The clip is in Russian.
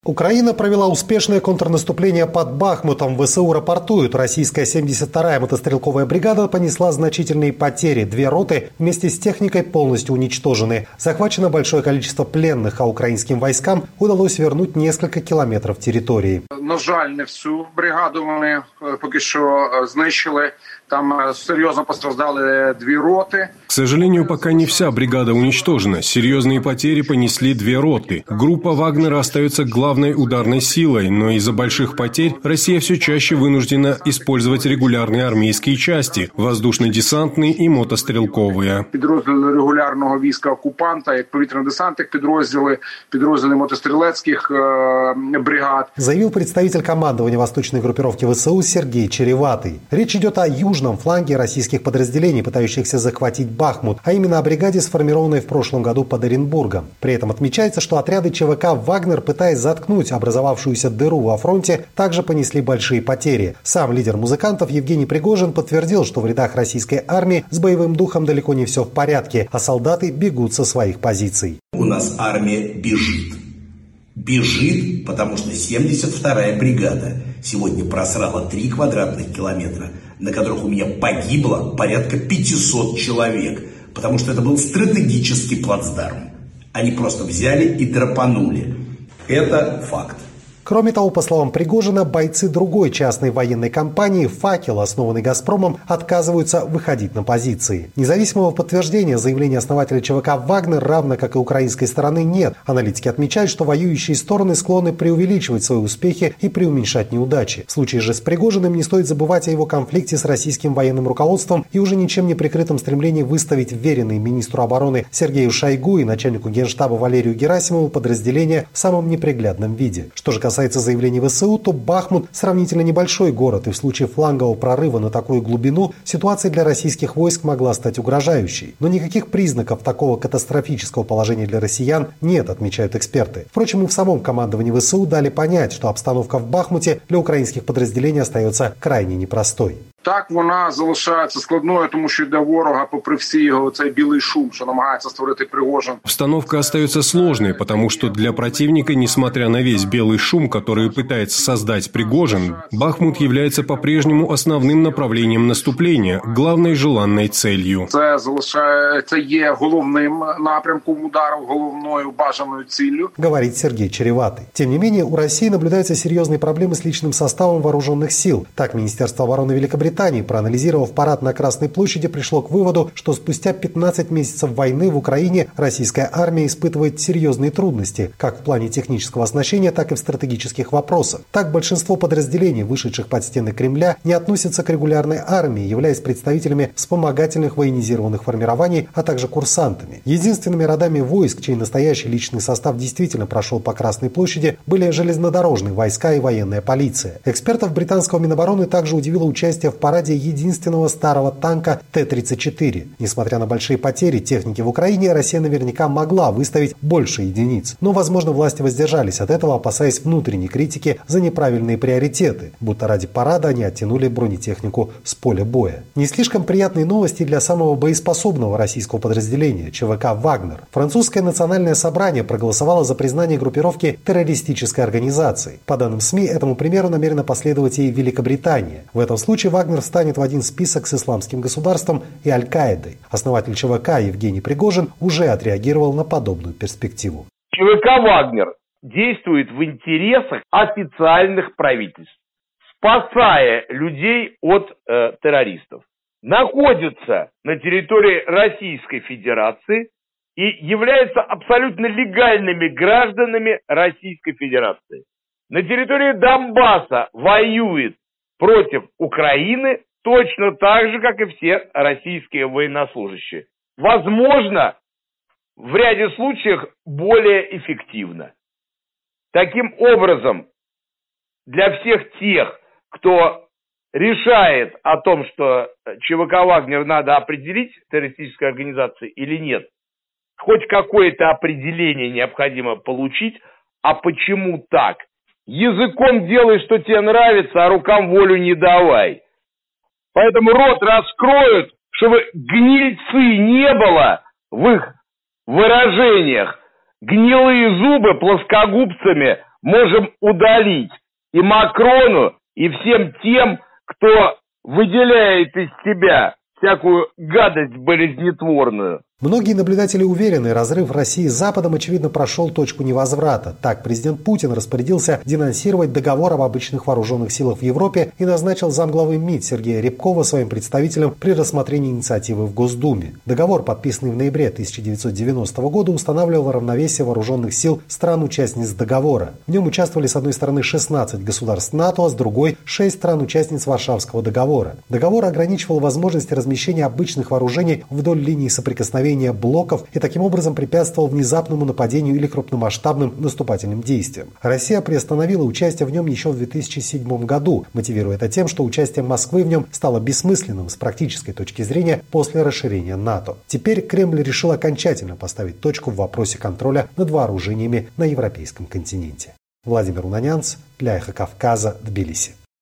Украина провела успешное контрнаступление под Бахмутом. ВСУ рапортуют, российская 72-я мотострелковая бригада понесла значительные потери. 2 роты вместе с техникой полностью уничтожены. Захвачено большое количество пленных, а украинским войскам удалось вернуть несколько километров территории. На жаль, не всю бригаду вони поки що знищили. Там серьезно пострадали 2 роты. К сожалению, пока не вся бригада уничтожена. Серьезные потери понесли 2 роты. Группа Вагнера остается главной ударной силой, но из-за больших потерь Россия все чаще вынуждена использовать регулярные армейские части, воздушно-десантные и мотострелковые. Підрозділи регулярного війська окупанта, як повітряно-десантних підрозділи мотострілецьких бригад. Заявил представитель командования восточной группировки ВСУ Сергей Череватый. Речь идет о южном фланге российских подразделений, пытающихся захватить Бахмут, а именно о бригаде, сформированной в прошлом году под Оренбургом. При этом отмечается, что отряды ЧВК «Вагнер», пытаясь заткнуть образовавшуюся дыру во фронте, также понесли большие потери. Сам лидер музыкантов Евгений Пригожин подтвердил, что в рядах российской армии с боевым духом далеко не все в порядке, а солдаты бегут со своих позиций. У нас армия бежит. Бежит, потому что 72-я бригада сегодня просрала 3 квадратных километра, на которых у меня погибло порядка 500 человек, потому что это был стратегический плацдарм. Они просто взяли и драпанули. Это факт. Кроме того, по словам Пригожина, бойцы другой частной военной компании «Факел», основанной «Газпромом», отказываются выходить на позиции. Независимого подтверждения заявления основателя ЧВК «Вагнер», равно как и украинской стороны, нет. Аналитики отмечают, что воюющие стороны склонны преувеличивать свои успехи и преуменьшать неудачи. В случае же с Пригожиным не стоит забывать о его конфликте с российским военным руководством и уже ничем не прикрытом стремлении выставить вверенные министру обороны Сергею Шойгу и начальнику Генштаба Валерию Герасимову подразделения в самом неприглядном виде. Что же касается заявлений ВСУ, то Бахмут сравнительно небольшой город, и в случае флангового прорыва на такую глубину ситуация для российских войск могла стать угрожающей. Но никаких признаков такого катастрофического положения для россиян нет, отмечают эксперты. Впрочем, и в самом командовании ВСУ дали понять, что обстановка в Бахмуте для украинских подразделений остается крайне непростой. Так, вона залишається складною, тому що йде ворога, попри всі його цей білий шум, що намагається створити Пригожин. Обстановка остается сложной, потому что для противника, несмотря на весь белый шум, который пытается создать Пригожин, Бахмут является по-прежнему основным направлением наступления, главной желанной целью. Це є головним напрямком удару, головною бажаною ціллю, говорит Сергей Череватый. Тем не менее, у России наблюдаются серьезные проблемы с личным составом вооруженных сил. Так, Министерство обороны Великобритании, проанализировав парад на Красной площади, пришло к выводу, что спустя 15 месяцев войны в Украине российская армия испытывает серьезные трудности, как в плане технического оснащения, так и в стратегических вопросах. Так, большинство подразделений, вышедших под стены Кремля, не относятся к регулярной армии, являясь представителями вспомогательных военизированных формирований, а также курсантами. Единственными родами войск, чей настоящий личный состав действительно прошел по Красной площади, были железнодорожные войска и военная полиция. Экспертов британского Минобороны также удивило участие в параде единственного старого танка Т-34. Несмотря на большие потери техники в Украине, Россия наверняка могла выставить больше единиц. Но, возможно, власти воздержались от этого, опасаясь внутренней критики за неправильные приоритеты, будто ради парада они оттянули бронетехнику с поля боя. Не слишком приятные новости для самого боеспособного российского подразделения ЧВК «Вагнер». Французское национальное собрание проголосовало за признание группировки террористической организацией. По данным СМИ, этому примеру намерена последовать и Великобритания. В этом случае «Вагнер» встанет в один список с исламским государством и Аль-Каидой. Основатель ЧВК Евгений Пригожин уже отреагировал на подобную перспективу. ЧВК «Вагнер» действует в интересах официальных правительств, спасая людей от террористов. Находится на территории Российской Федерации и являются абсолютно легальными гражданами Российской Федерации. На территории Донбасса воюет против Украины точно так же, как и все российские военнослужащие. Возможно, в ряде случаев более эффективно. Таким образом, для всех тех, кто решает о том, что ЧВК «Вагнер» надо определить террористической организацией или нет, хоть какое-то определение необходимо получить, а почему так? Языком делай, что тебе нравится, а рукам волю не давай. Поэтому рот раскроют, чтобы гнильцы не было в их выражениях. Гнилые зубы плоскогубцами можем удалить и Макрону, и всем тем, кто выделяет из себя всякую гадость болезнетворную. Многие наблюдатели уверены, разрыв России с Западом, очевидно, прошел точку невозврата. Так, президент Путин распорядился денонсировать договор об обычных вооруженных силах в Европе и назначил замглавы МИД Сергея Рябкова своим представителем при рассмотрении инициативы в Госдуме. Договор, подписанный в ноябре 1990 года, устанавливал равновесие вооруженных сил стран-участниц договора. В нем участвовали с одной стороны 16 государств НАТО, а с другой 6 стран-участниц Варшавского договора. Договор ограничивал возможности размещения обычных вооружений вдоль линии соприкосновения блоков и таким образом препятствовал внезапному нападению или крупномасштабным наступательным действиям. Россия приостановила участие в нем еще в 2007 году, мотивируя это тем, что участие Москвы в нем стало бессмысленным с практической точки зрения после расширения НАТО. Теперь Кремль решил окончательно поставить точку в вопросе контроля над вооружениями на европейском континенте. Владимир Унанянц для Эхо Кавказа, Тбилиси.